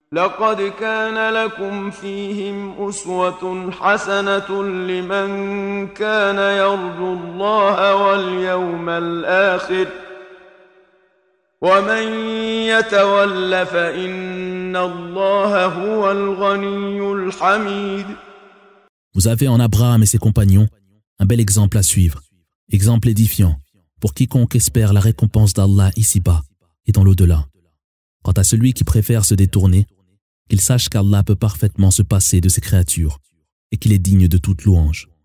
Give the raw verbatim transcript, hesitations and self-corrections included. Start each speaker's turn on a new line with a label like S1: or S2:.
S1: لقد كان لكم فيهم أسوة حسنة لمن كان يرجو الله واليوم الآخر ومن يتول فإن الله هو الغني الحميد.
S2: Vous avez en Abraham et ses compagnons un bel exemple à suivre, exemple édifiant pour quiconque espère la récompense d'Allah ici-bas et dans l'au-delà. Quant à celui qui préfère se détourner, qu'il sache qu'Allah peut parfaitement se passer de ses créatures et qu'il est digne de toute louange.